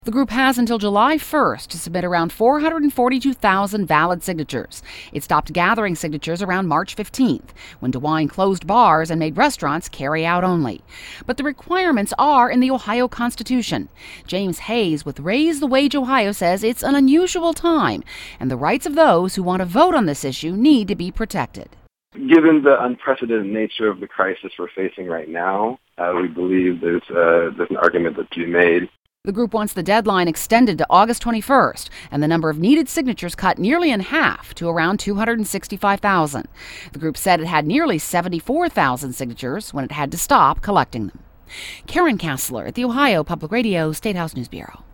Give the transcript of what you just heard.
The group has until July 1st to submit around 442,000 valid signatures. It stopped gathering signatures around March 15th, when DeWine closed bars and made restaurants carry out only. But the requirements are in the Ohio Constitution. James Hayes with Raise the Wage Ohio says it's an unusual time, and the rights of those who want to vote on this issue need to be protected. Given the unprecedented nature of the crisis we're facing right now, we believe there's an argument that to be made. The group wants the deadline extended to August 21st and the number of needed signatures cut nearly in half to around 265,000. The group said it had nearly 74,000 signatures when it had to stop collecting them. Karen Kassler at the Ohio Public Radio State House News Bureau.